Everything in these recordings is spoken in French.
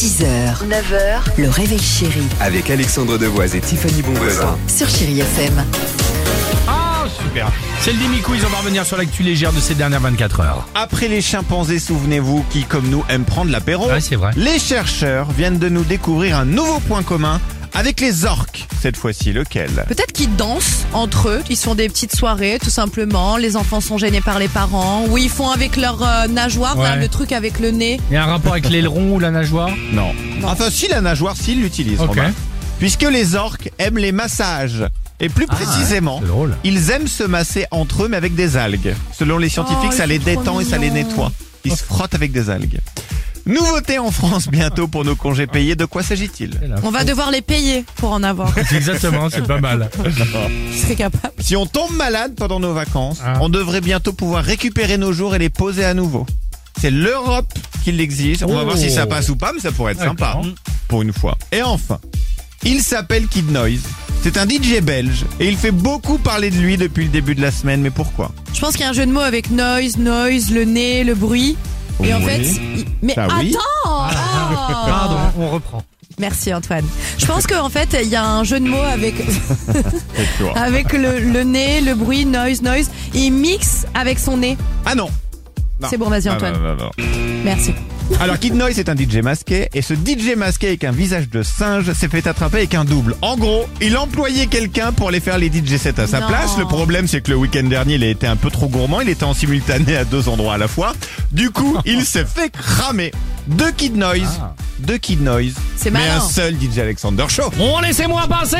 6h, 9h, le réveil chéri Avec Alexandre Devoise et Tiffany Bonvoisin. sur Chéri FM. Ah, super. C'est le Demi Quiz, on va revenir sur l'actu légère de ces dernières 24 heures. Après les chimpanzés, souvenez-vous, qui comme nous aiment prendre l'apéro, Ouais, c'est vrai. les chercheurs viennent de nous découvrir un nouveau point commun avec les orques. Cette fois-ci, lequel? Peut-être qu'ils dansent entre eux, ils font des petites soirées tout simplement, les enfants sont gênés par les parents, ou ils font avec leur nageoire, Ouais. là, le truc avec le nez. Il y a un rapport avec l'aileron ou la nageoire? Non. Enfin, si, la nageoire, s'ils l'utilisent, Ok. Romain. Puisque les orques aiment les massages. Et plus précisément, c'est drôle. ils aiment se masser entre eux, mais avec des algues. Selon les scientifiques, Oh, ça ils les sont trop détend et ça les mignons. nettoie. Ils se frottent avec des algues. Nouveauté en France bientôt pour nos congés payés. De quoi s'agit-il? On va devoir les payer pour en avoir. Exactement, c'est pas mal. Je serais capable. Si on tombe malade pendant nos vacances, Ah. on devrait bientôt pouvoir récupérer nos jours et les poser à nouveau. C'est l'Europe qui l'exige. On va Oh. voir si ça passe ou pas, mais ça pourrait être sympa. D'accord. Pour une fois. Et enfin, il s'appelle Kid Noise. C'est un DJ belge et il fait beaucoup parler de lui depuis le début de la semaine. Mais pourquoi? Je pense qu'il y a un jeu de mots avec noise, le nez, le bruit. Et en Oui. fait, mais Ça, oui. attends. Oh. Pardon, on reprend. Merci Antoine. Je pense qu'en fait, il y a un jeu de mots avec Toi. avec le nez, le bruit, noise. Il mixe avec son nez. Ah non. Non. C'est bon, vas-y, Antoine. Non. Merci. Alors Kid Noise est un DJ masqué et ce DJ masqué avec un visage de singe s'est fait attraper avec un double. En gros, il employait quelqu'un pour aller faire les DJ sets à sa Non. place. Le problème c'est que le week-end dernier il a été un peu trop gourmand, il était en simultané à 2 endroits à la fois. Du coup, il s'est fait cramer. Deux Kid Noise, C'est mais malin. un seul DJ Alexander Show. Bon, laissez-moi passer.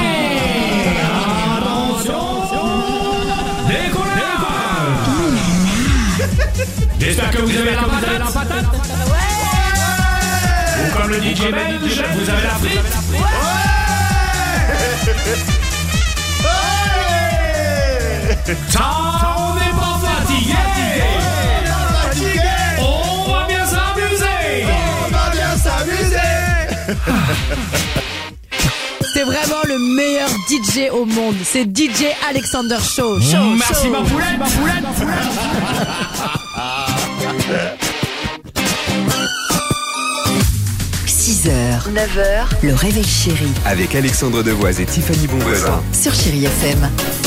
Attention, décollage. J'espère que vous avez la patate. Ou comme le DJ belge, vous avez la frite. Ça, on n'est pas fatigué. On va bien s'amuser. C'est vraiment le meilleur DJ au monde. C'est DJ Alexander Show. Merci ma poulette. 6h, 9h, le réveil chéri Avec Alexandre Devoise et Tiffany Bonvoisin. sur Chéri FM.